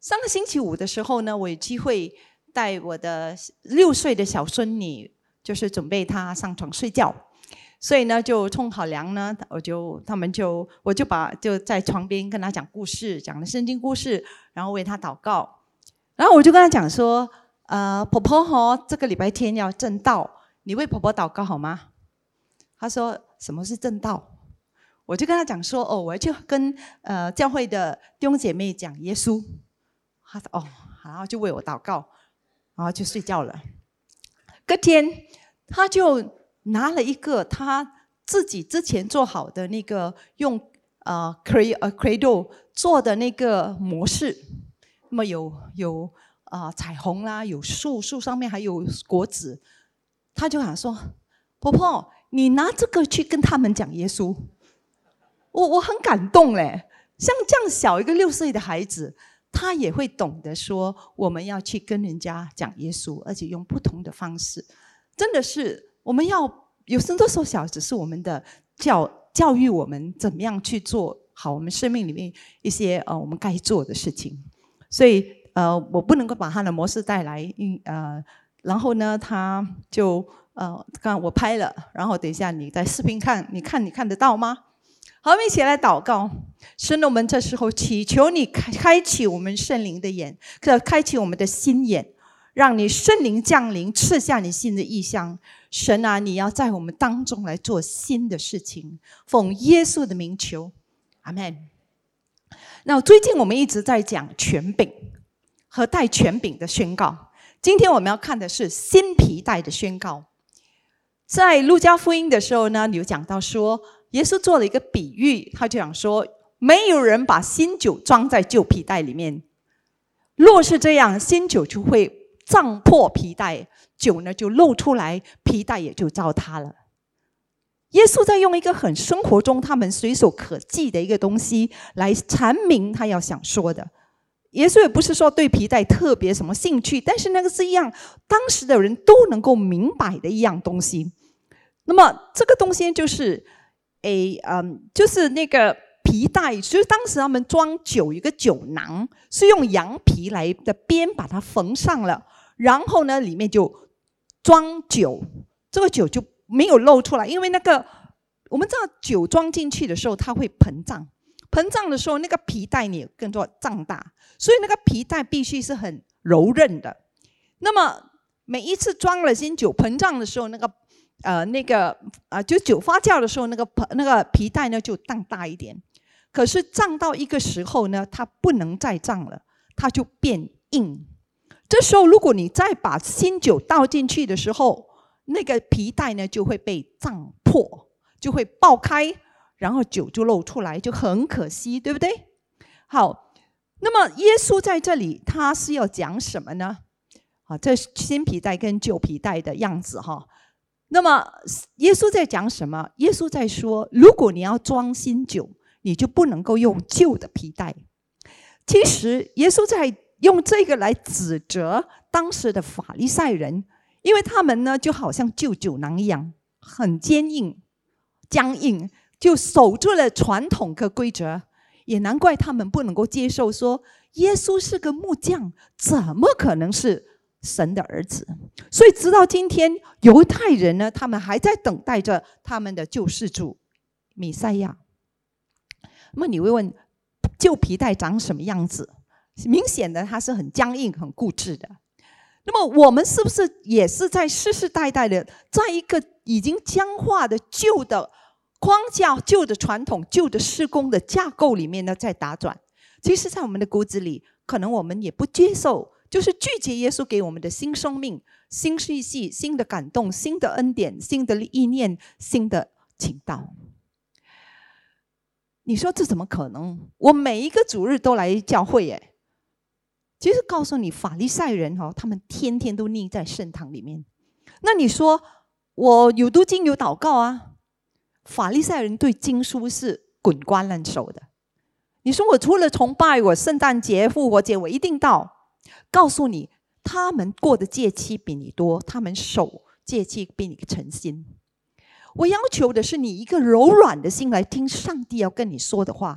上个星期五的时候呢，我有机会带我的6岁的小孙女，就是准备她上床睡觉，所以呢就冲好凉呢，我就在床边跟她讲故事，讲了圣经故事，然后为她祷告，然后我就跟她讲说，婆婆这个礼拜天要正道，你为婆婆祷告好吗？她说什么是正道？我就跟她讲说，我就跟教会的弟兄姐妹讲耶稣。他说然后就为我祷告，然后就睡觉了。隔天他就拿了一个他自己之前做好的那个用Cradle 做的那个模式，那么有彩虹啦，有树上面还有果子，他就想说，婆婆你拿这个去跟他们讲耶稣。我很感动嘞，像这样小一个6岁的孩子，他也会懂得说我们要去跟人家讲耶稣，而且用不同的方式。真的是我们要有很多时候小孩子是我们的教育我们怎么样去做好我们生命里面一些我们该做的事情。所以我不能够把他的模式带来，然后呢他就刚我拍了，然后等一下你在视频看，你看得到吗？好，我们一起来祷告。神，我们这时候祈求你开启我们圣灵的眼，开启我们的心眼，让你圣灵降临，赐下你新的意象。神啊，你要在我们当中来做新的事情，奉耶稣的名求，阿们。那最近我们一直在讲权柄和带权柄的宣告，今天我们要看的是新皮带的宣告。在路加福音的时候呢，有讲到说耶稣做了一个比喻，他就讲说，没有人把新酒装在旧皮带里面，若是这样，新酒就会胀破皮带，酒呢就漏出来，皮带也就糟塌了。耶稣在用一个很生活中他们随手可记的一个东西来阐明他要想说的。耶稣也不是说对皮带特别什么兴趣，但是那个是一样当时的人都能够明白的一样东西。那么这个东西就是就是那个皮带，就是当时他们装酒，一个酒囊是用羊皮来的边把它缝上了，然后呢里面就装酒，这个酒就没有漏出来，因为那个我们知道酒装进去的时候它会膨胀，膨胀的时候那个皮带也更多胀大，所以那个皮带必须是很柔韧的。那么每一次装了新酒膨胀的时候，就酒发酵的时候，那个皮带呢就胀大一点。可是胀到一个时候呢，它不能再胀了，它就变硬。这时候如果你再把新酒倒进去的时候，那个皮带呢就会被胀破，就会爆开，然后酒就漏出来，就很可惜，对不对？好，那么耶稣在这里他是要讲什么呢？这新皮带跟旧皮带的样子哈。那么耶稣在讲什么？耶稣在说，如果你要装新酒，你就不能够用旧的皮带。其实耶稣在用这个来指责当时的法利赛人，因为他们呢就好像旧酒囊一样，很坚硬，就守住了传统和规则，也难怪他们不能够接受说耶稣是个木匠，怎么可能是神的儿子？所以直到今天，犹太人呢，他们还在等待着他们的救世主弥赛亚。那么你会问，旧皮带长什么样子？明显的它是很僵硬很固执的。那么我们是不是也是在世世代代的在一个已经僵化的旧的框架、旧的传统、旧的事工的架构里面呢在打转？其实在我们的骨子里，可能我们也不接受，就是拒绝耶稣给我们的新生命、新世纪、新的感动、新的恩典、新的意念、新的情道。你说这怎么可能？我每一个主日都来教会耶。其实告诉你，法利赛人他们天天都腻在圣堂里面。那你说我有读经有祷告啊，法利赛人对经书是滚瓜烂熟的。你说我除了崇拜，我圣诞节、复活节我一定到。告诉你，他们过的节期比你多，他们守节期比你诚心。我要求的是你一个柔软的心来听上帝要跟你说的话，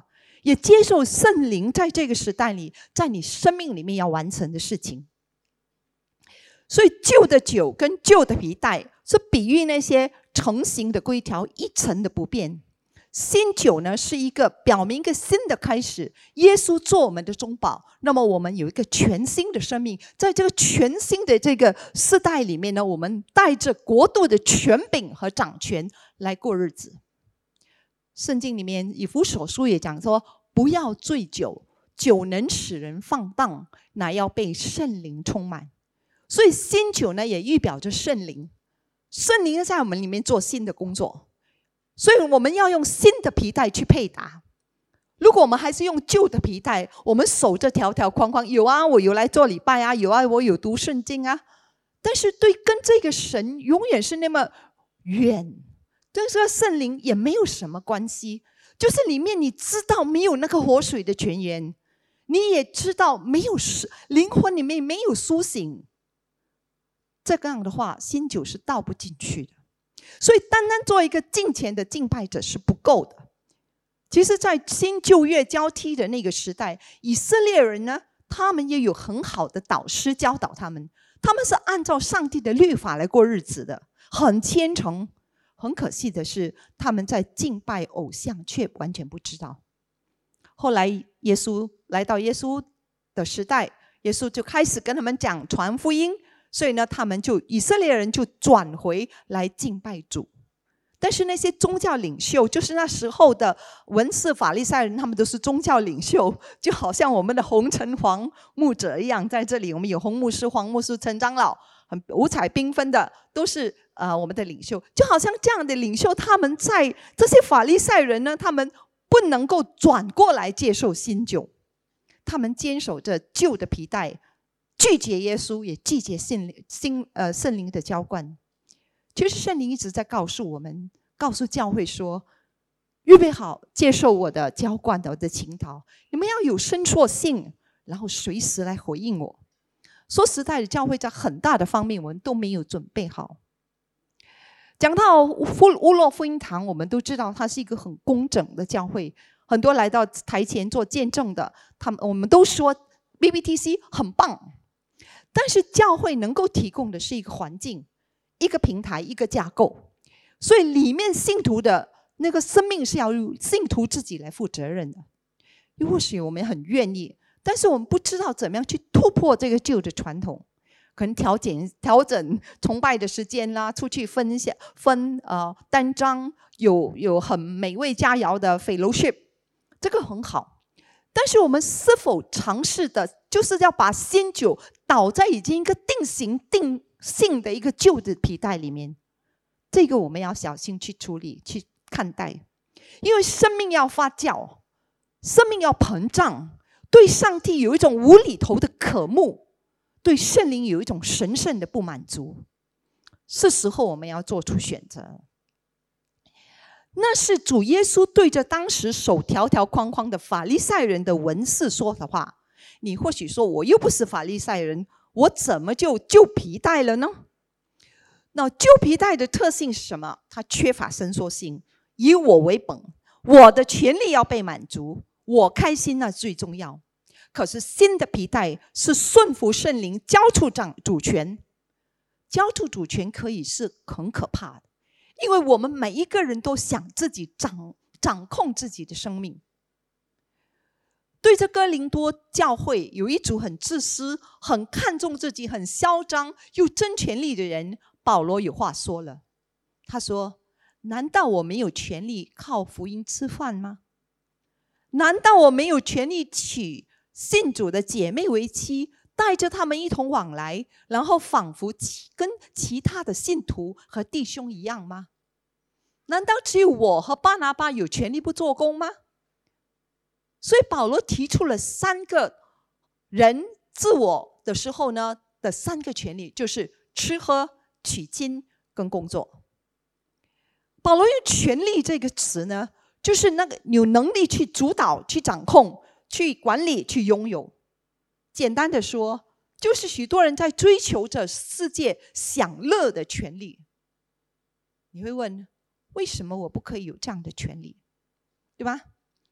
也接受圣灵在这个时代里，在你生命里面要完成的事情。所以旧的酒跟旧的皮带是比喻那些成型的规条一成的不变，新酒呢是一个表明一个新的开始，耶稣做我们的中保，那么我们有一个全新的生命，在这个全新的这个世代里面呢，我们带着国度的权柄和掌权来过日子。圣经里面以弗所书也讲说，不要醉酒，酒能使人放荡，乃要被圣灵充满。所以新酒呢也预表着圣灵，圣灵在我们里面做新的工作，所以我们要用新的皮带去配搭。如果我们还是用旧的皮带，我们守着条条框框，有啊，我有来做礼拜啊，有啊，我有读圣经啊，但是对跟这个神永远是那么远，跟这个圣灵也没有什么关系。就是里面你知道没有那个活水的泉源，你也知道没有灵魂里面没有苏醒，这样的话新酒是倒不进去的。所以单单做一个敬虔的敬拜者是不够的。其实在新旧约交替的那个时代，以色列人呢，他们也有很好的导师教导他们，他们是按照上帝的律法来过日子的，很虔诚。很可惜的是，他们在敬拜偶像却完全不知道。后来耶稣来到耶稣的时代，耶稣就开始跟他们讲传福音，所以呢，以色列人就转回来敬拜主。但是那些宗教领袖，就是那时候的文士法利赛人，他们都是宗教领袖，就好像我们的红橙黄牧者一样。在这里我们有红牧师、黄牧师、陈长老，很五彩缤纷的，都是我们的领袖。就好像这样的领袖，他们在这些法利赛人呢，他们不能够转过来接受新酒，他们坚守着旧的皮带，拒绝耶稣，也拒绝圣灵的浇灌。其实圣灵一直在告诉我们，告诉教会说，预备好接受我的浇灌，我的倾倒，你们要有伸缩性，然后随时来回应我。说实在的，教会在很大的方面我们都没有准备好。讲到乌洛福音堂，我们都知道它是一个很工整的教会，很多来到台前做见证的，我们都说 BBTC 很棒。但是教会能够提供的是一个环境，一个平台，一个架构，所以里面信徒的那个生命是要信徒自己来负责任的。或许我们很愿意，但是我们不知道怎么样去突破这个旧的传统，可能调整崇拜的时间啦，出去分单张，有很美味佳肴的 fellowship， 这个很好。但是我们是否尝试的，就是要把新酒倒在已经一个定性的一个旧的皮带里面？这个我们要小心去处理、去看待，因为生命要发酵，生命要膨胀，对上帝有一种无厘头的渴慕，对圣灵有一种神圣的不满足，是时候我们要做出选择。那是主耶稣对着当时守条条框框的法利赛人的文士说的话。你或许说，我又不是法利赛人，我怎么就旧皮带了呢？那旧皮带的特性是什么？它缺乏伸缩性，以我为本，我的权利要被满足，我开心那最重要。可是新的皮带是顺服圣灵，交出主权。交出主权可以是很可怕的，因为我们每一个人都想自己掌控自己的生命。对着哥林多教会有一组很自私、很看重自己、很嚣张又争权力的人，保罗有话说了。他说，难道我没有权利靠福音吃饭吗？难道我没有权利娶信主的姐妹为妻，带着他们一同往来，然后仿佛跟其他的信徒和弟兄一样吗？难道只有我和巴拿巴有权利不做工吗？所以保罗提出了3个人自我的时候呢的3个权利，就是吃喝、娶亲跟工作。保罗用权力这个词呢，就是那个有能力去主导、去掌控、去管理、去拥有。简单的说，就是许多人在追求着世界享乐的权利。你会问，为什么我不可以有这样的权利？对吧？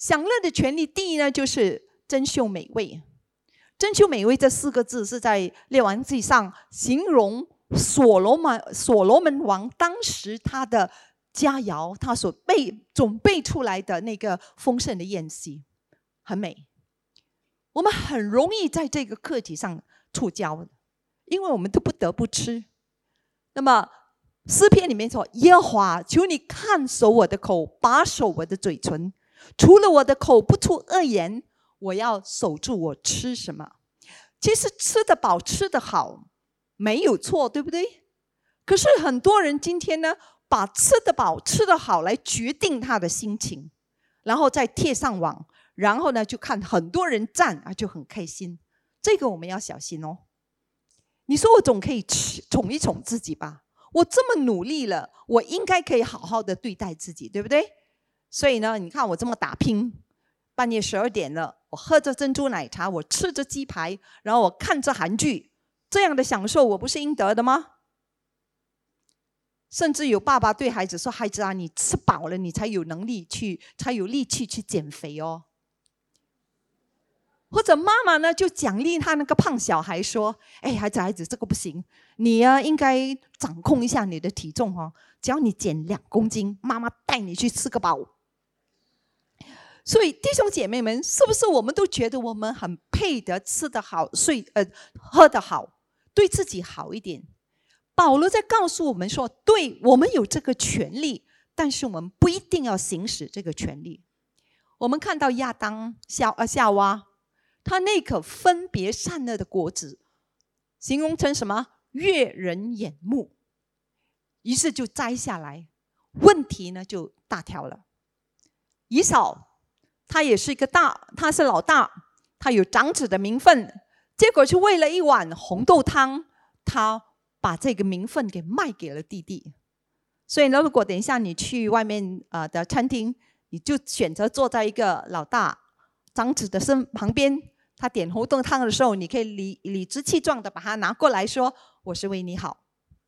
享乐的权利，第一呢就是珍馐美味。珍馐美味这4个字是在列王记上形容所罗门王当时他的佳肴，他所准备出来的那个丰盛的宴席，很美。我们很容易在这个课题上触礁，因为我们都不得不吃。那么诗篇里面说，耶和华，求你看守我的口，把守我的嘴唇，除了我的口不出恶言，我要守住我吃什么。其实吃得饱吃得好没有错，对不对？可是很多人今天呢，把吃得饱吃得好来决定他的心情，然后再贴上网，然后呢就看很多人赞啊，就很开心。这个我们要小心哦。你说我总可以宠一宠自己吧，我这么努力了，我应该可以好好的对待自己，对不对？所以呢，你看我这么打拼，半夜12点了，我喝着珍珠奶茶，我吃着鸡排，然后我看着韩剧，这样的享受我不是应得的吗？甚至有爸爸对孩子说，孩子啊，你吃饱了你才有能力才有力气去减肥哦。或者妈妈呢就奖励他那个胖小孩说，哎，孩子这个不行，你应该掌控一下你的体重哦，只要你减2公斤，妈妈带你去吃个饱。所以弟兄姐妹们，是不是我们都觉得我们很配得吃得好，喝得好，对自己好一点？保罗在告诉我们说，对，我们有这个权利，但是我们不一定要行使这个权利。我们看到亚当夏娃，他那颗分别善恶的果子形容成什么？悦人眼目，于是就摘下来，问题呢就大条了。以扫他也是他是老大，他有长子的名分，结果就为了一碗红豆汤，他把这个名分给卖给了弟弟。所以呢，如果等一下你去外面的餐厅，你就选择坐在一个老大长子的旁边，他点红豆汤的时候，你可以理直气壮的把它拿过来说，我是为你好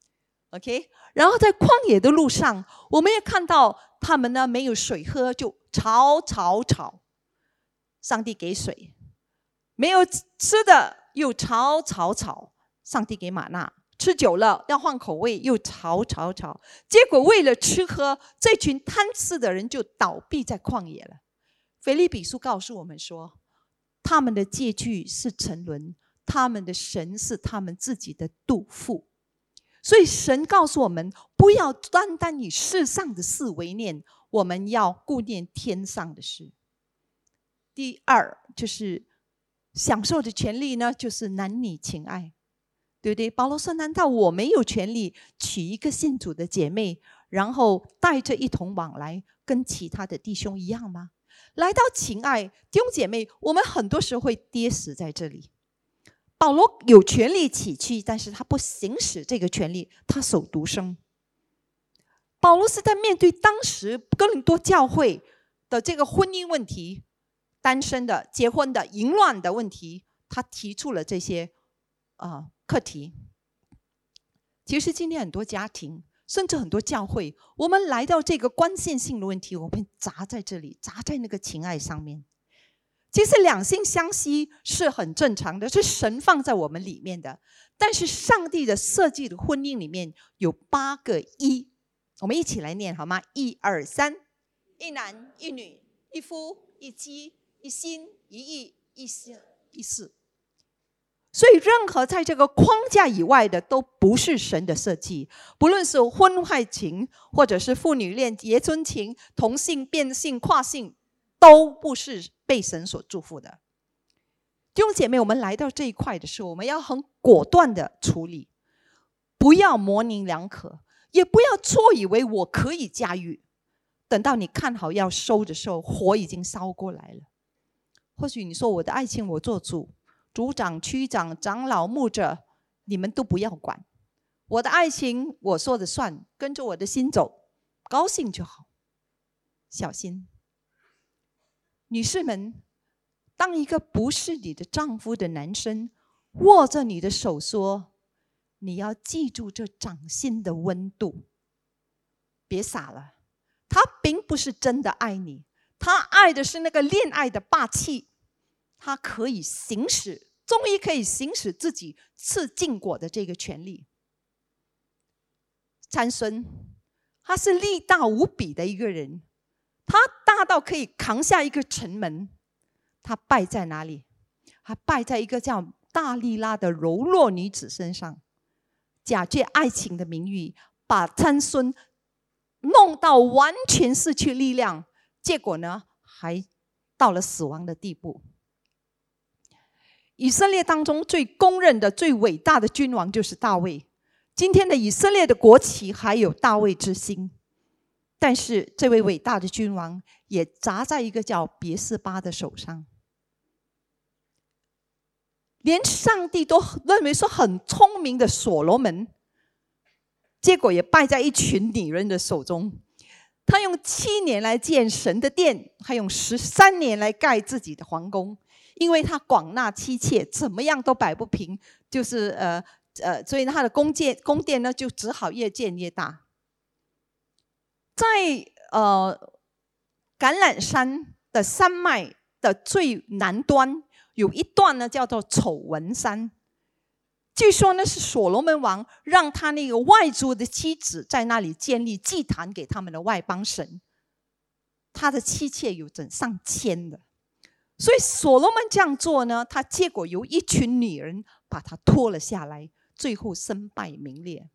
OK。 然后在旷野的路上，我们也看到他们呢没有水喝，就吵，上帝给水；没有吃的又吵，上帝给玛纳；吃久了要换口味，又吵。结果为了吃喝，这群贪吃的人就倒闭在旷野了。腓立比书告诉我们说，他们的借据是沉沦，他们的神是他们自己的肚腹。所以神告诉我们，不要单单以世上的事为念，我们要顾念天上的事。第二就是享受的权利呢，就是男女情爱，对不对？保罗说，难道我没有权利娶一个信主的姐妹，然后带着一同往来，跟其他的弟兄一样吗？来到情爱，弟兄姐妹，我们很多时候会跌死在这里。保罗有权利起去，但是他不行使这个权利，他守独身。保罗是在面对当时哥林多教会的这个婚姻问题，单身的、结婚的、淫乱的问题，他提出了这些课题。其实今天很多家庭，甚至很多教会，我们来到这个关键性的问题，我们砸在这里，砸在那个情爱上面。其实两性相吸是很正常的，是神放在我们里面的。但是上帝的设计的婚姻里面有8个一，我们一起来念好吗？1、2、3，一男一女，一夫一妻，一心一意，一事。所以任何在这个框架以外的都不是神的设计，不论是婚外情，或者是父女恋、爷孙情、同性、变性、跨性，都不是被神所祝福的。弟兄姐妹，我们来到这一块的时候，我们要很果断的处理，不要模棱两可，也不要错以为我可以驾驭，等到你看好要收的时候，火已经烧过来了。或许你说，我的爱情我做主，组长、区长、长老、牧者，你们都不要管，我的爱情我说的算，跟着我的心走，高兴就好。小心女士们，当一个不是你的丈夫的男生握着你的手说，你要记住这掌心的温度，别傻了，他并不是真的爱你， 他爱的是那个恋爱的霸气，他可以行使，终于可以行使自己吃禁果的这个权利。参孙，他是力大无比的一个人，他大到可以扛下一个城门。他败在哪里？他败在一个叫大利拉的柔弱女子身上，假借爱情的名誉，把参孙弄到完全失去力量，结果呢，还到了死亡的地步。以色列当中最公认的、最伟大的君王就是大卫。今天的以色列的国旗还有大卫之星，但是这位伟大的君王也砸在一个叫别是巴的手上。连上帝都认为说很聪明的所罗门，结果也败在一群女人的手中。他用7年来建神的殿，还用13年来盖自己的皇宫，因为他广纳妻妾，怎么样都摆不平，就是所以他的宫殿呢就只好越建越大。在橄榄山的山脉的最南端，有一段呢叫做丑闻山，据说呢是所罗门王让他那个外族的妻子在那里建立祭坛给他们的外邦神，他的妻妾有整上千的。所以所罗门这样做呢，他结果由一群女人把他拖了下来，最后身败名裂。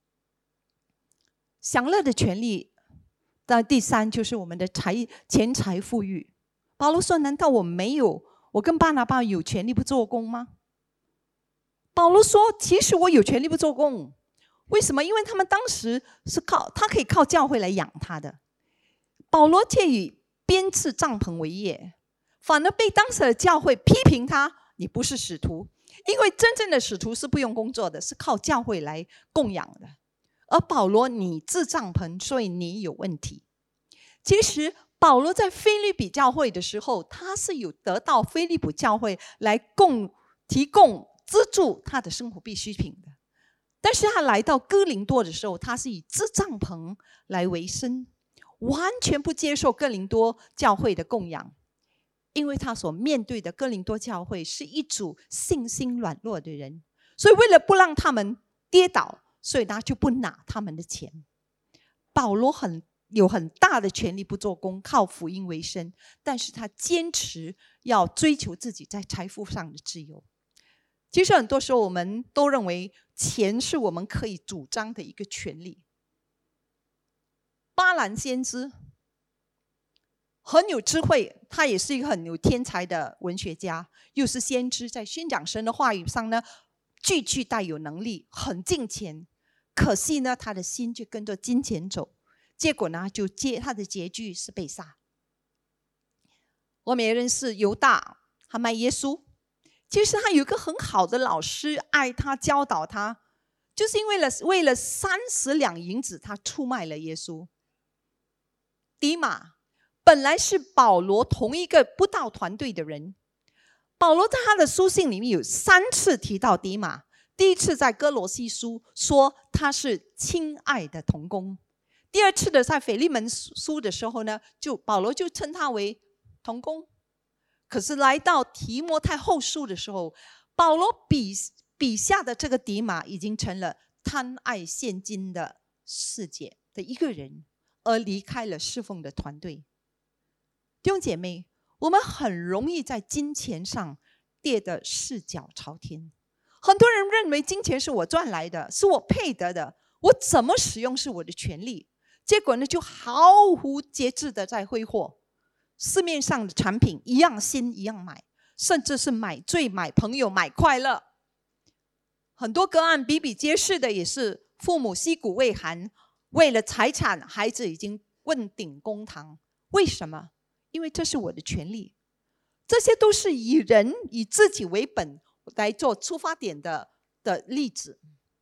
享乐的权利的第3就是我们的钱财富裕。保罗说，难道我跟巴拿巴有权利不做工吗？保罗说，其实我有权利不做工。为什么？因为他们当时是他可以靠教会来养他的。保罗却以编制帐篷为业，反而被当时的教会批评他，你不是使徒，因为真正的使徒是不用工作的，是靠教会来供养的。而保罗你置帐篷，所以你有问题。其实保罗在腓立比教会的时候，他是有得到腓立比教会来提供资助他的生活必需品的。但是他来到哥林多的时候，他是以置帐篷来为生，完全不接受哥林多教会的供养，因为他所面对的哥林多教会是一组信心软弱的人，所以为了不让他们跌倒，所以他就不拿他们的钱。保罗有很大的权利不做工，靠福音为生，但是他坚持要追求自己在财富上的自由。其实很多时候我们都认为钱是我们可以主张的一个权利。巴兰先知很有智慧，他也是一个很有天才的文学家，又是先知，在宣讲神的话语上呢句带有能力，很敬虔。可惜呢，他的心就跟着金钱走，结果呢，他的结局是被杀。我们也认识犹大，他卖耶稣。其实他有一个很好的老师，爱他教导他，就是因为为了30两银子，他出卖了耶稣。迪马本来是保罗同一个布道团队的人，保罗在他的书信里面有3次提到迪马。第一次在哥罗西书说他是亲爱的同工，第二次的在腓利门书的时候呢，保罗就称他为同工。可是来到提摩太后书的时候，保罗笔下的这个迪马已经成了贪爱现今的世界的一个人，而离开了侍奉的团队。弟兄姐妹，我们很容易在金钱上跌得四脚朝天。很多人认为金钱是我赚来的，是我配得的，我怎么使用是我的权利。结果呢，就毫无节制的在挥霍。市面上的产品一样新一样买，甚至是买醉、买朋友、买快乐。很多个案比比皆是的，也是父母息鼓未寒，为了财产，孩子已经问鼎公堂。为什么？因为这是我的权利。这些都是以自己为本来做出发点的例子。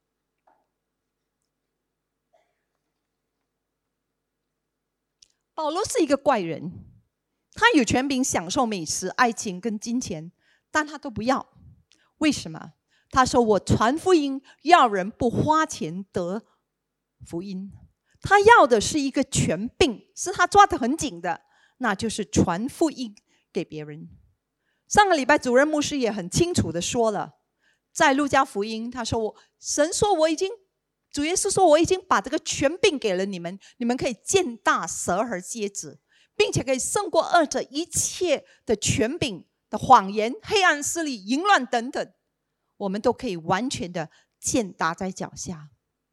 保罗是一个怪人，他有权柄享受美食、爱情跟金钱，但他都不要。为什么？他说我传福音要人不花钱得福音。他要的是一个权柄，是他抓得很紧的， 那就是传福音给别人。上个礼拜主任牧师也很清楚的说了，在路加福音他说神说主耶稣说我已经把这个权柄给了你们，你们可以践踏蛇和蝎子，并且可以胜过二者一切的权柄的谎言、黑暗势力、淫乱等等，我们都可以完全的践踏在脚下。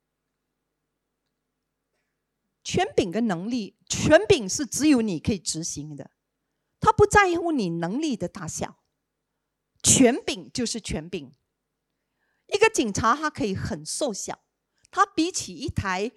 权柄跟能力，权柄是只有你可以执行的，他不在乎你能力的大小，权柄就是权柄。一个警察他可以很瘦小，他比起一台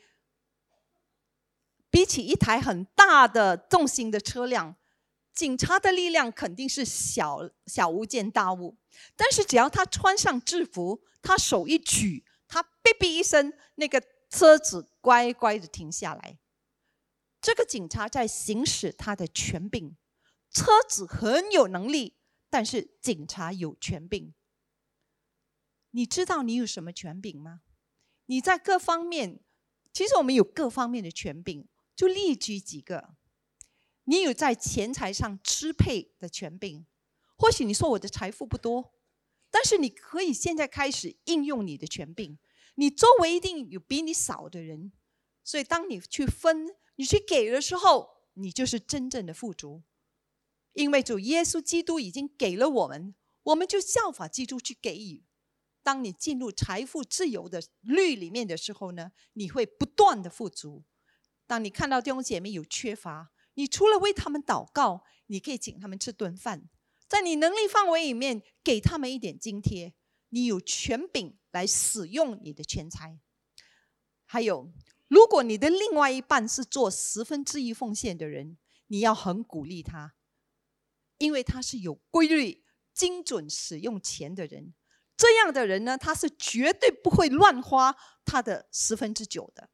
很大的重型的车辆，警察的力量肯定是小巫见大巫。但是只要他穿上制服，他手一举，他哔哔一声，那个车子乖乖的停下来。这个警察在行使他的权柄，车子很有能力，但是警察有权柄。你知道你有什么权柄吗？你在各方面，其实我们有各方面的权柄，就列举几个。你有在钱财上支配的权柄，或许你说我的财富不多，但是你可以现在开始应用你的权柄。你周围一定有比你少的人，所以当你去分、你去给的时候，你就是真正的富足。因为主耶稣基督已经给了我们，我们就效法基督去给予。当你进入财富自由的律里面的时候呢，你会不断的富足。当你看到弟兄姐妹有缺乏，你除了为他们祷告，你可以请他们吃顿饭，在你能力范围里面给他们一点津贴。你有权柄来使用你的钱财。还有，如果你的另外一半是做1/10奉献的人，你要很鼓励他，因为他是有规律、精准使用钱的人。这样的人呢，他是绝对不会乱花他的9/10的。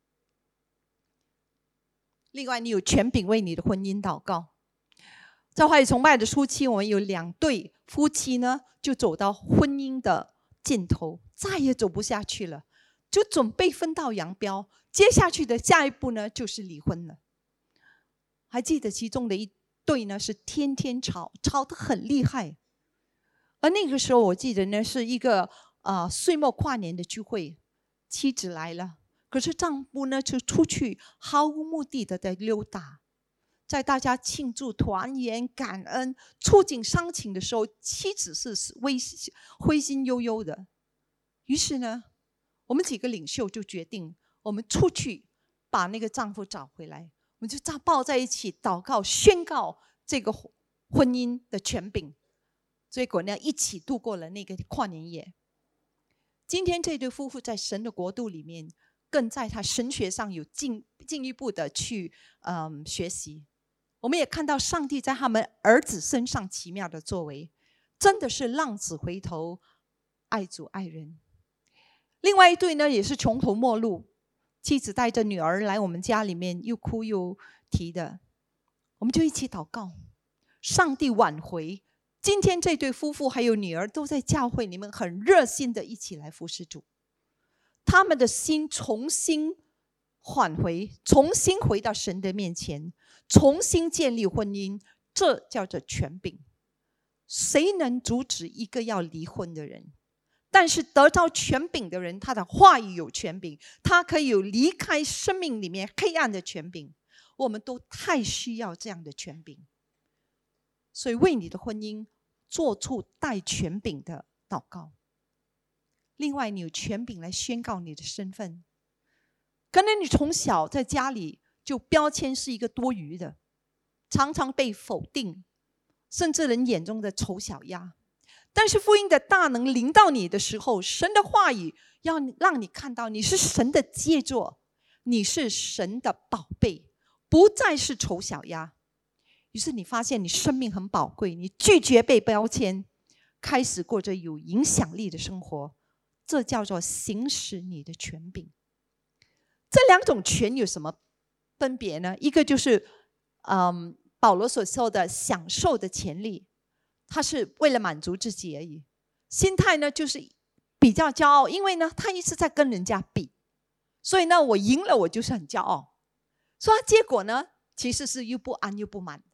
另外，你有权柄为你的婚姻祷告。在话语崇拜的初期，我们有2对夫妻呢，就走到婚姻的尽头，再也走不下去了，就准备分道扬镳。接下去的下一步呢，就是离婚了。还记得其中的一对呢，是天天吵得很厉害。而那个时候我记得呢，是一个岁末跨年的聚会，妻子来了，可是丈夫呢就出去毫无目的的在溜达。在大家庆祝、团圆、感恩、触景伤情的时候，妻子是灰心悠悠的。于是呢，我们几个领袖就决定，我们出去把那个丈夫找回来，我们就抱在一起祷告，宣告这个婚姻的权柄。结果呢，一起度过了那个跨年夜。今天这对夫妇在神的国度里面，更在他神学上有进一步的去学习。我们也看到上帝在他们儿子身上奇妙的作为，真的是浪子回头，爱主爱人。另外一对呢，也是穷途末路，妻子带着女儿来我们家里面，又哭又啼的。我们就一起祷告，上帝挽回。今天这对夫妇还有女儿都在教会里面很热心的一起来服侍主，他们的心重新挽回，重新回到神的面前，重新建立婚姻，这叫做权柄。谁能阻止一个要离婚的人？但是得到权柄的人，他的话语有权柄，他可以有离开生命里面黑暗的权柄。我们都太需要这样的权柄，所以为你的婚姻做出带权柄的祷告。另外，你有权柄来宣告你的身份。可能你从小在家里就标签是一个多余的，常常被否定，甚至人眼中的丑小鸭。但是福音的大能临到你的时候，神的话语要让你看到你是神的杰作，你是神的宝贝，不再是丑小鸭。于是你发现你生命很宝贵，你拒绝被标签，开始过着有影响力的生活。这叫做行使你的权柄。这2种权有什么分别呢？一个就是保罗所说的享受的权利，他是为了满足自己而已。心态呢就是比较骄傲，因为呢他一直在跟人家比，所以呢我赢了我就是很骄傲。所以结果呢其实是又不安又不满。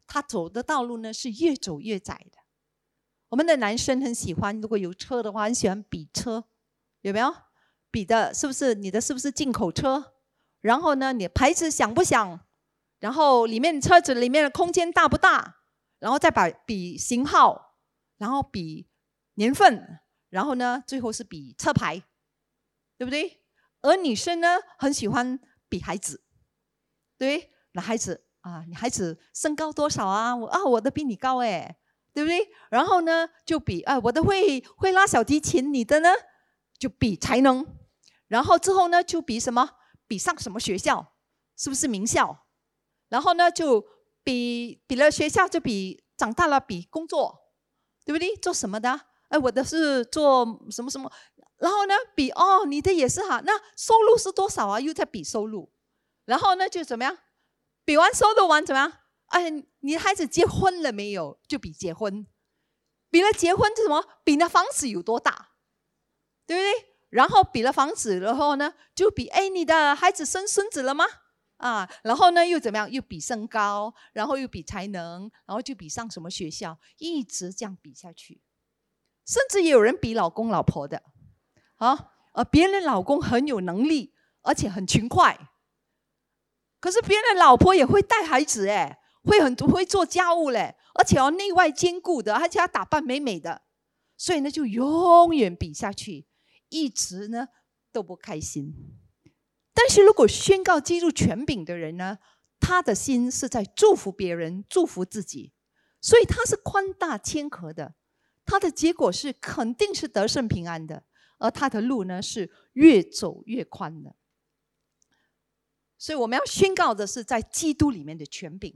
他走的道路呢是越走越窄的。我们的男生很喜欢，如果有车的话，很喜欢比车，有没有？比的是不是你的是不是进口车？然后呢，你牌子响不响？然后里面车子里面的空间大不大？然后再比型号，然后比年份，然后呢，最后是比车牌，对不对？而女生呢，很喜欢比孩子，对，那孩子啊，你孩子身高多少啊？我的比你高哎，对不对？然后呢，就比我的会拉小提琴，你的呢就比才能，然后之后呢就比什么？比上什么学校，是不是名校？然后呢就比了学校，就比长大了比工作，对不对？做什么的？我的是做什么什么，然后呢比你的也是哈，那收入是多少啊？又在比收入，然后呢就怎么样？比完收入完怎么样？你的孩子结婚了没有？就比结婚，比了结婚是什么？比那房子有多大，对不对？然后比了房子，然后呢就比你的孩子生孙子了吗？然后呢又怎么样？又比身高，然后又比才能，然后就比上什么学校，一直这样比下去。甚至也有人比老公老婆的，别人老公很有能力，而且很勤快，可是别人老婆也会带孩子会做家务嘞，而且内外兼顾的，而且要打扮美美的，所以呢就永远比下去，一直呢都不开心。但是如果宣告基督权柄的人呢，他的心是在祝福别人，祝福自己，所以他是宽大谦和的，他的结果是肯定是得胜平安的，而他的路呢是越走越宽的。所以我们要宣告的是在基督里面的权柄，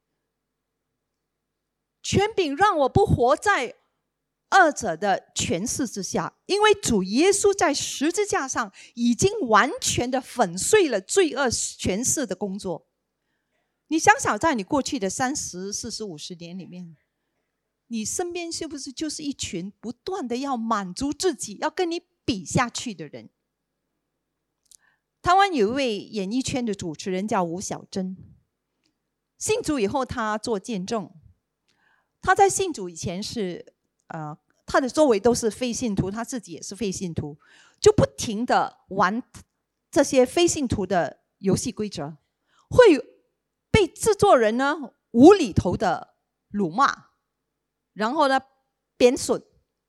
权柄让我不活在二者的权势之下，因为主耶稣在十字架上已经完全的粉碎了罪恶权势的工作。你想想，在你过去的30、40、50年里面，你身边是不是就是一群不断的要满足自己，要跟你比下去的人？台湾有一位演艺圈的主持人叫吴小珍，信主以后他做见证，他在信主以前是他的周围都是非信徒，他自己也是非信徒，就不停的玩这些非信徒的游戏规则，会被制作人呢无厘头的辱骂，然后呢贬损，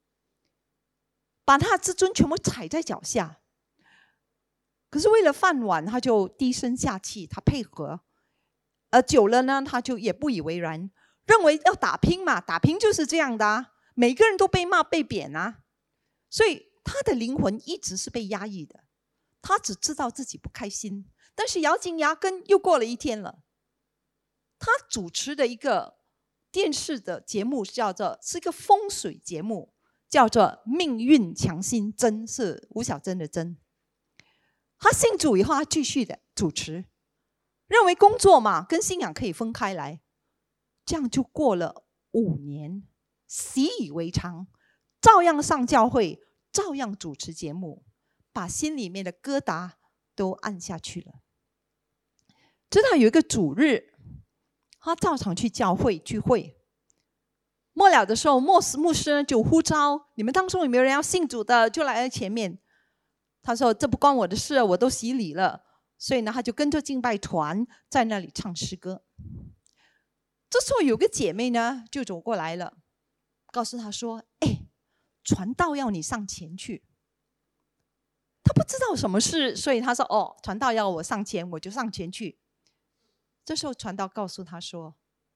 把他的自尊全部踩在脚下。可是为了饭碗，他就低声下气，他配合，久了呢，他就也不以为然，认为要打拼嘛，打拼就是这样的每个人都被骂被贬所以他的灵魂一直是被压抑的，他只知道自己不开心，但是咬紧牙根又过了一天了。他主持的一个电视的节目是一个风水节目，叫做《命运强心针》，是吴小珍的珍。他信主以后，他继续的主持，认为工作嘛跟信仰可以分开来，这样就过了5年，习以为常，照样上教会，照样主持节目，把心里面的疙瘩都按下去了。直到有一个主日，他照常去教会聚会，末了的时候，牧师就呼召你们当中有没有人要信主的，就来在前面。他说这不关我的事，我都洗礼了。所以呢，他就跟着敬拜团在那里唱诗歌。这时候有个姐妹呢就走过来了，告诉他说传道要你上前去。他不知道什么事，所以他说传道要我上前，我就上前去。这时候传道告诉他说，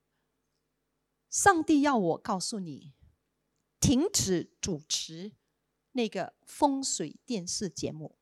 上帝要我告诉你，停止主持那个风水电视节目。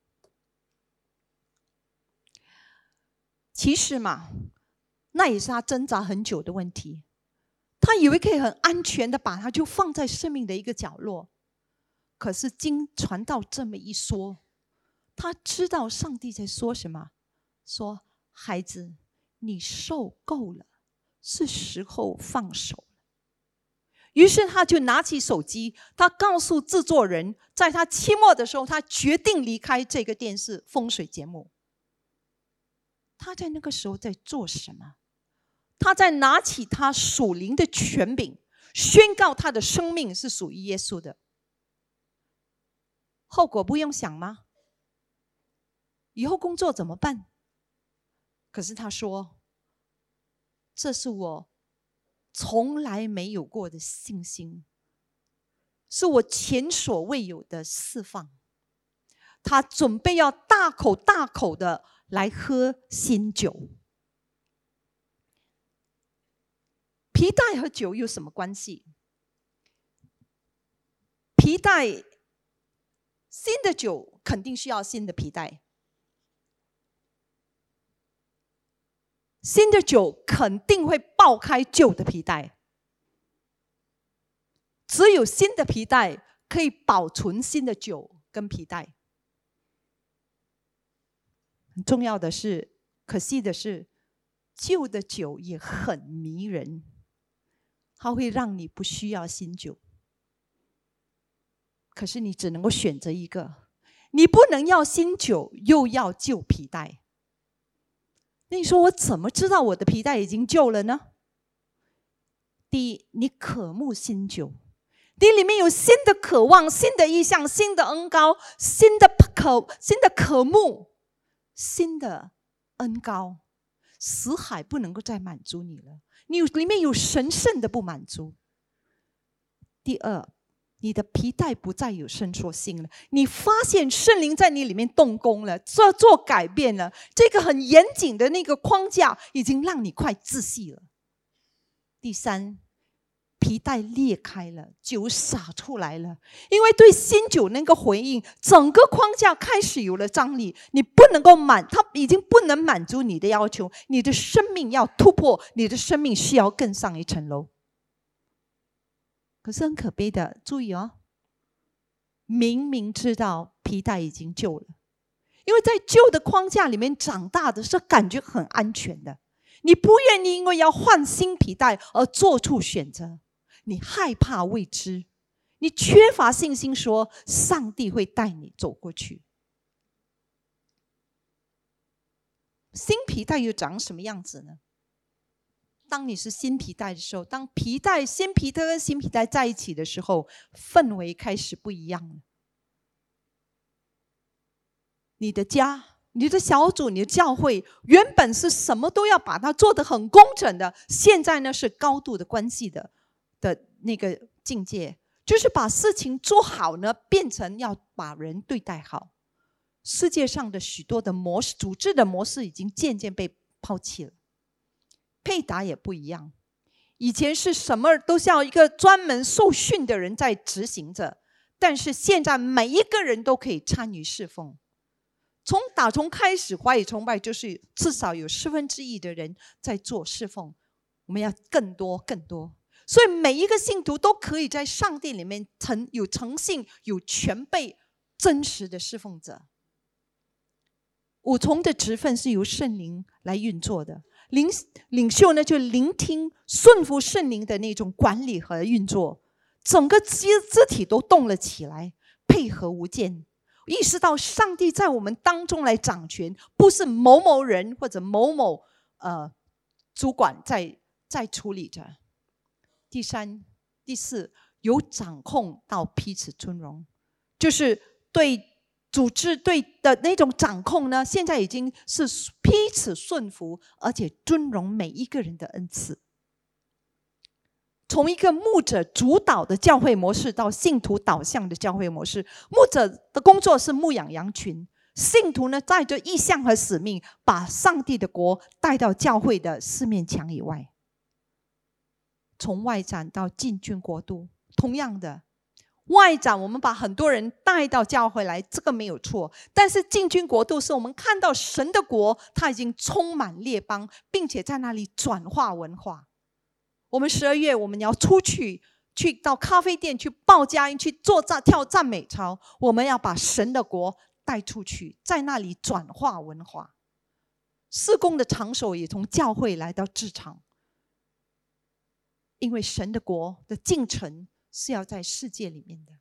其实嘛，那也是他挣扎很久的问题。他以为可以很安全的把它就放在生命的一个角落，可是经传道这么一说，他知道上帝在说什么，说孩子，你受够了，是时候放手。于是他就拿起手机，他告诉制作人，在他期末的时候，他决定离开这个电视风水节目。他在那个时候在做什么？ 他在拿起他属灵的权柄，宣告他的生命是属于耶稣的。后果不用想吗？以后工作怎么办？可是他说，这是我从来没有过的信心，是我前所未有的释放。他准备要大口大口的来喝新酒。皮带和酒有什么关系？皮带，新的酒肯定需要新的皮带，新的酒肯定会爆开旧的皮带。只有新的皮带可以保存新的酒跟皮带。很重要的是，可惜的是，旧的酒也很迷人，它会让你不需要新酒。可是你只能够选择一个，你不能要新酒又要旧皮带。那你说我怎么知道我的皮带已经旧了呢？第一，你渴慕新酒，你里面有新的渴望、新的意向、新的恩膏、新的渴慕、新的恩膏，死海不能够再满足你了，你里面有神圣的不满足。第二，你的皮带不再有伸缩性了，你发现圣灵在你里面动工了，做改变了，这个很严谨的那个框架已经让你快窒息了。第三，皮带裂开了，酒洒出来了，因为对新酒那个回应，整个框架开始有了张力，你不能够它已经不能满足你的要求，你的生命要突破，你的生命需要更上一层楼。可是很可悲的，注意哦，明明知道皮带已经旧了，因为在旧的框架里面长大的是感觉很安全的，你不愿意因为要换新皮带而做出选择，你害怕未知，你缺乏信心说上帝会带你走过去。新皮带又长什么样子呢？当你是新皮带的时候，当新皮带跟新皮带在一起的时候，氛围开始不一样了。你的家、你的小组、你的教会，原本是什么都要把它做得很工整的，现在呢是高度的关系的那个境界，就是把事情做好呢，变成要把人对待好。世界上的许多的模式、组织的模式已经渐渐被抛弃了。配搭也不一样，以前是什么都是要一个专门受训的人在执行着，但是现在每一个人都可以参与侍奉。从开始怀疑崇拜，就是至少有1/4的人在做侍奉，我们要更多，所以每一个信徒都可以在上帝里面有诚信、有全备、真实的侍奉者。5重的职分是由圣灵来运作的，领袖呢就聆听顺服圣灵的那种管理和运作，整个肢体都动了起来，配合无间，意识到上帝在我们当中来掌权，不是某某人或者某某主管在处理着。第3、第4，由掌控到彼此尊荣，就是对组织对的那种掌控呢，现在已经是彼此顺服，而且尊荣每一个人的恩赐。从一个牧者主导的教会模式到信徒导向的教会模式，牧者的工作是牧养羊群，信徒呢带着意向和使命，把上帝的国带到教会的4面墙以外。从外展到进军国度，同样的，外展我们把很多人带到教会来，这个没有错，但是进军国度是我们看到神的国它已经充满列邦，并且在那里转化文化。我们12月我们要出去到咖啡店去报佳音，去跳赞美操，我们要把神的国带出去，在那里转化文化。事工的场所也从教会来到职场，因为神的国的进程是要在世界里面的。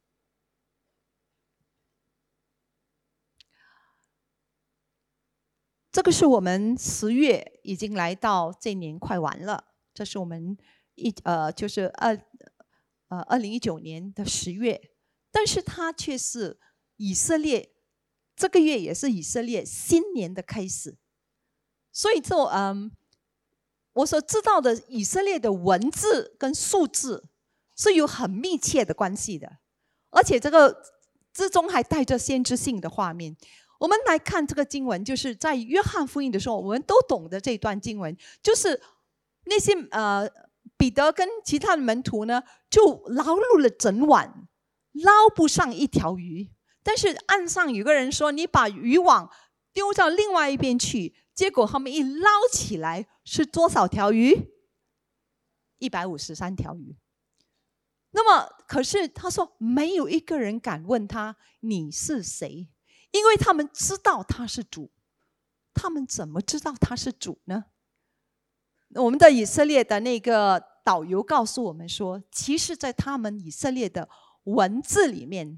这个是我们10月已经来到这年快完了， 这是我们就是2019年的10月，但是它却是以色列这个月也是以色列新年的开始，所以我所知道的以色列的文字跟数字是有很密切的关系的，而且这个之中还带着先知性的画面。我们来看这个经文，就是在约翰福音的时候，我们都懂得这段经文，就是那些彼得跟其他的门徒呢，就劳碌了整晚，捞不上一条鱼。但是岸上有个人说：“你把渔网丢到另外一边去。”结果他们一捞起来，是多少条鱼？153条鱼。那么，可是他说没有一个人敢问他你是谁，因为他们知道他是主。他们怎么知道他是主呢？我们的以色列的那个导游告诉我们说，其实在他们以色列的文字里面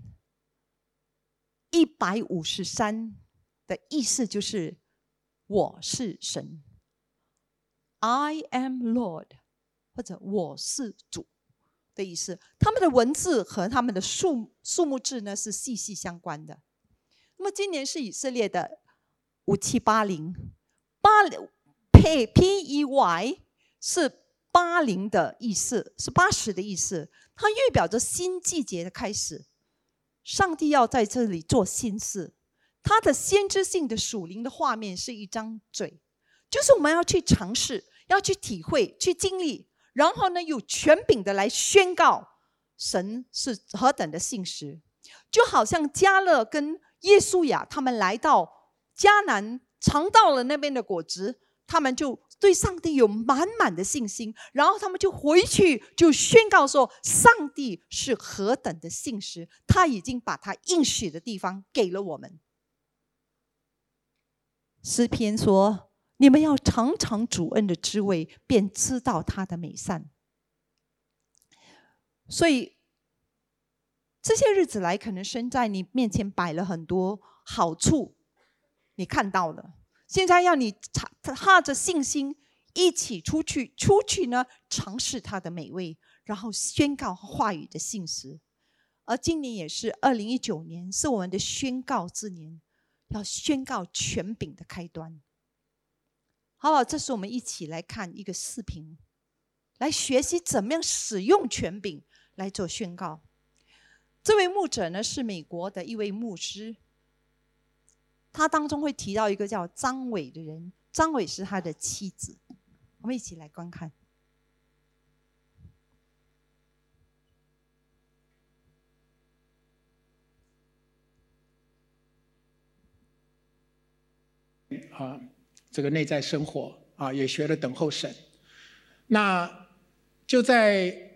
，153的意思就是我是神 ，I am Lord， 或者我是主的意思。他们的文字和他们的数目字呢是息息相关的。那么今年是以色列的5780， PEY 是80的意思，是80的意思。它预表着新季节的开始，上帝要在这里做新事。他的先知性的属灵的画面是一张嘴，就是我们要去尝试，要去体会，去经历，然后呢有权柄的来宣告神是何等的信实。就好像迦勒跟耶稣亚他们来到迦南，尝到了那边的果子，他们就对上帝有满满的信心，然后他们就回去就宣告说，上帝是何等的信实，他已经把他应许的地方给了我们。诗篇说，你们要尝尝主恩的滋味，便知道他的美善。所以这些日子来，可能神在你面前摆了很多好处，你看到了，现在要你踏着信心一起出去呢，尝试他的美味，然后宣告话语的信实。而今年也是2019年，是我们的宣告之年，要宣告权柄的开端。好，这是我们一起来看一个视频，来学习怎么样使用权柄来做宣告。这位牧者呢是美国的一位牧师，他当中会提到一个叫张伟的人，张伟是他的妻子。我们一起来观看。 这个内在生活也学了等候神。那就在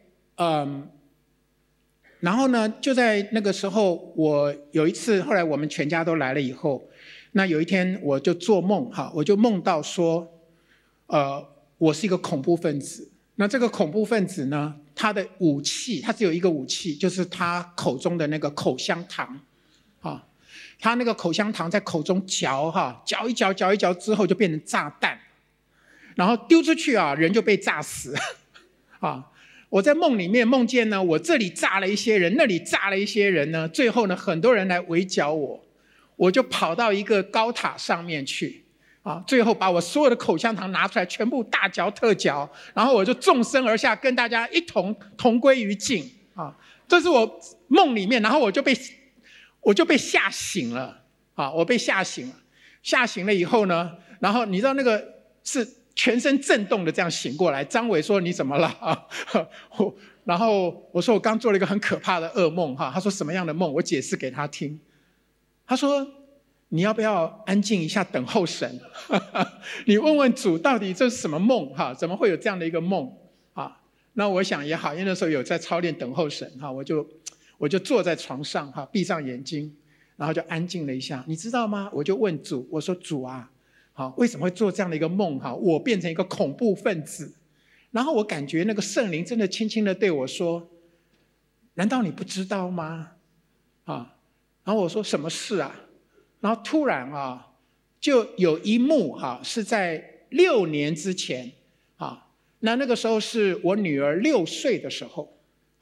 然后呢，就在那个时候，我有一次，后来我们全家都来了以后，那有一天我就做梦我就梦到说，我是一个恐怖分子。那这个恐怖分子呢，他的武器，他只有一个武器，就是他口中的那个口香糖他那个口香糖在口中嚼嚼一嚼之后就变成炸弹，然后丢出去人就被炸死我在梦里面梦见呢，我这里炸了一些人，那里炸了一些人呢，最后呢，很多人来围剿我，我就跑到一个高塔上面去最后把我所有的口香糖拿出来，全部大嚼特嚼，然后我就纵身而下，跟大家一同归于尽这是我梦里面，然后我就被吓醒了我被吓醒了。吓醒了以后呢，然后你知道那个是全身震动的这样醒过来。张伟说你怎么了然后我说我刚做了一个很可怕的噩梦他说什么样的梦？我解释给他听。他说你要不要安静一下等候神你问问主到底这是什么梦怎么会有这样的一个梦那我想也好，因为那时候有在操练等候神我就坐在床上闭上眼睛，然后就安静了一下。你知道吗？我就问主，我说主为什么会做这样的一个梦我变成一个恐怖分子。然后我感觉那个圣灵真的轻轻的对我说，难道你不知道吗然后我说什么事然后突然就有一幕是在6年之前那个时候是我女儿6岁的时候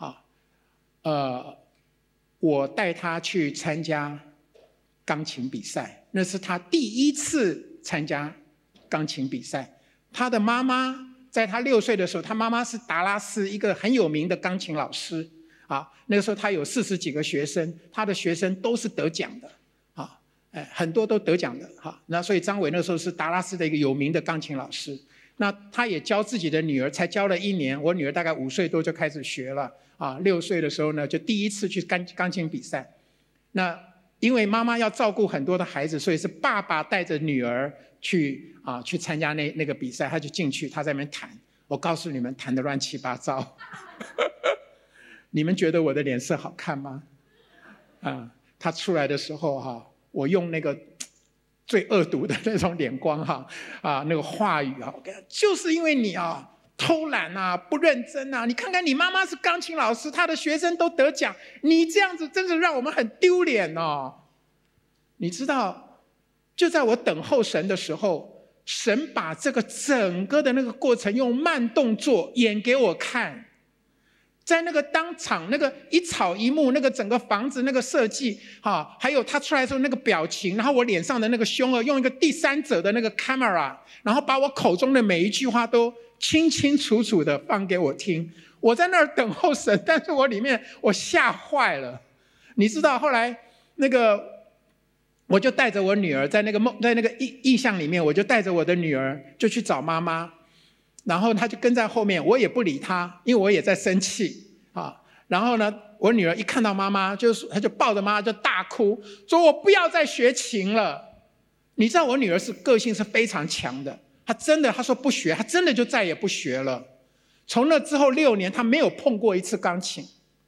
我带她去参加钢琴比赛，那是她第一次参加钢琴比赛。她的妈妈在她6岁的时候，她妈妈是达拉斯一个很有名的钢琴老师那个时候她有40几个学生，她的学生都是得奖的很多都得奖的那所以张伟那时候是达拉斯的一个有名的钢琴老师。那他也教自己的女儿，才教了1年，我女儿大概5岁多就开始学了6岁的时候呢，就第一次去钢琴比赛。那因为妈妈要照顾很多的孩子，所以是爸爸带着女儿去参加那个比赛，他就进去，他在那边弹。我告诉你们，弹得乱七八糟。你们觉得我的脸色好看吗？他出来的时候我用那个最恶毒的那种眼光那个话语就是因为你偷懒不认真你看看你妈妈是钢琴老师，她的学生都得奖，你这样子真是让我们很丢脸你知道，就在我等候神的时候，神把这个整个的那个过程用慢动作演给我看。在那个当场那个一草一木，那个整个房子那个设计还有他出来的时候那个表情，然后我脸上的那个凶恶，用一个第三者的那个 camera， 然后把我口中的每一句话都清清楚楚的放给我听。我在那儿等候神，但是我里面我吓坏了。你知道后来那个我就带着我女儿在那个意象里面，我就带着我的女儿就去找妈妈，然后她就跟在后面，我也不理她，因为我也在生气然后呢，我女儿一看到妈妈，她就抱着妈妈就大哭，说我不要再学琴了。你知道我女儿个性是非常强的，她说不学，她真的就再也不学了。从那之后6年，她没有碰过一次钢琴，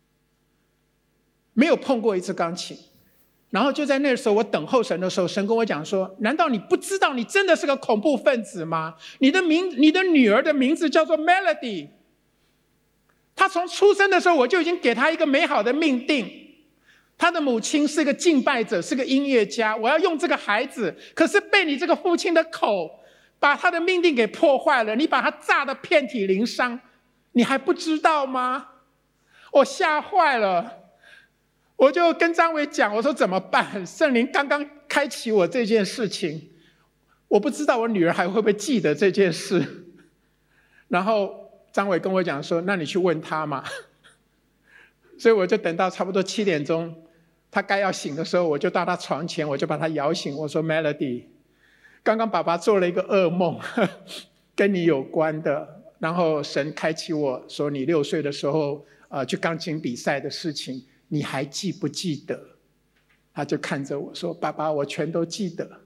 没有碰过一次钢琴。然后就在那时候，我等候神的时候，神跟我讲说：难道你不知道你真的是个恐怖分子吗？你的女儿的名字叫做 Melody， 她从出生的时候我就已经给她一个美好的命定。她的母亲是个敬拜者，是个音乐家，我要用这个孩子，可是被你这个父亲的口把她的命定给破坏了，你把她炸得遍体鳞伤，你还不知道吗？我吓坏了。我就跟张伟讲，我说怎么办？圣灵刚刚开启我这件事情，我不知道我女儿还会不会记得这件事。然后张伟跟我讲说：那你去问她嘛。所以我就等到差不多7点钟，她该要醒的时候，我就到她床前，我就把她摇醒。我说 Melody， 刚刚爸爸做了一个噩梦，跟你有关的。然后神开启我说你6岁的时候去钢琴比赛的事情，你还记不记得？他就看着我说：爸爸，我全都记得。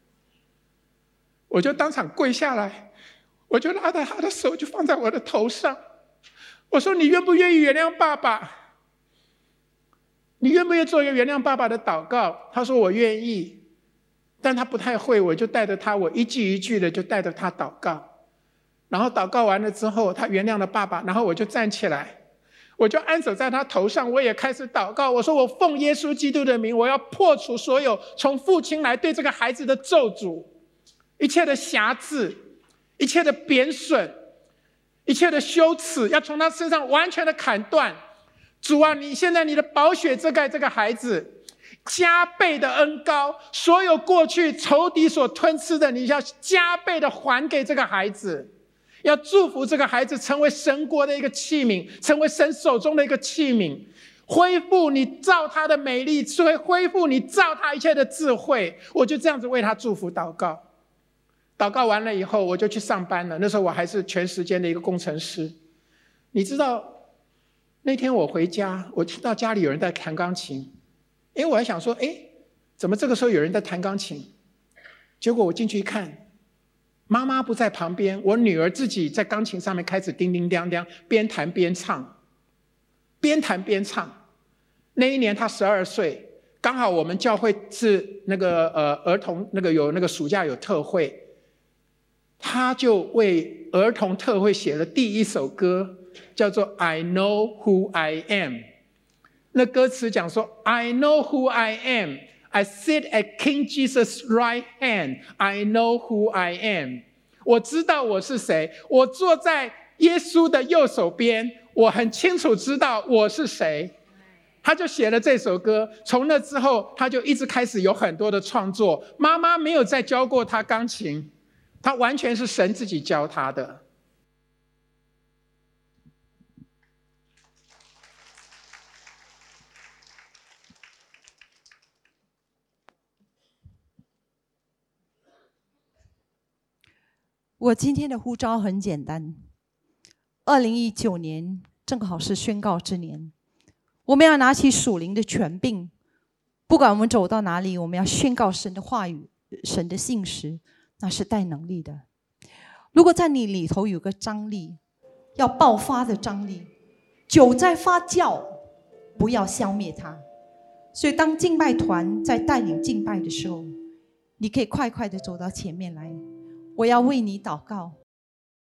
我就当场跪下来，我就拉着他的手就放在我的头上，我说：你愿不愿意原谅爸爸？你愿不愿意做一个原谅爸爸的祷告？他说我愿意，但他不太会，我就带着他，我一句一句的就带着他祷告。然后祷告完了之后，他原谅了爸爸，然后我就站起来，我就按手在他头上，我也开始祷告。我说我奉耶稣基督的名，我要破除所有从父亲来对这个孩子的咒诅，一切的瑕疵，一切的贬损，一切的羞耻，要从他身上完全的砍断。主啊，你现在你的宝血遮盖这个孩子，加倍的恩膏，所有过去仇敌所吞吃的，你要加倍的还给这个孩子。要祝福这个孩子成为神国的一个器皿，成为神手中的一个器皿，恢复你造他的美丽，恢复你造他一切的智慧。我就这样子为他祝福祷告。祷告完了以后，我就去上班了。那时候我还是全时间的一个工程师。你知道那天我回家，我听到家里有人在弹钢琴，我还想说怎么这个时候有人在弹钢琴？结果我进去一看，妈妈不在旁边，我女儿自己在钢琴上面开始叮叮当当，边弹边唱，边弹边唱。那一年她12岁，刚好我们教会是那个儿童有那个暑假有特会，她就为儿童特会写了第一首歌，叫做 I Know Who I Am。 那歌词讲说 I know who I am， I sit at King Jesus' right hand， I know who I am。 我知道我是谁，我坐在耶稣的右手边，我很清楚知道我是谁。他就写了这首歌，从那之后他就一直开始有很多的创作。妈妈没有再教过他钢琴，他完全是神自己教他的。 我今天的呼召很简单，2019年正好是宣告之年，我们要拿起属灵的权柄，不管我们走到哪里，我们要宣告神的话语，神的信实，那是带能力的。如果在你里头有个张力，要爆发的张力，酒在发酵，不要消灭它。所以当敬拜团在带领敬拜的时候，你可以快快的走到前面来，我要为你祷告，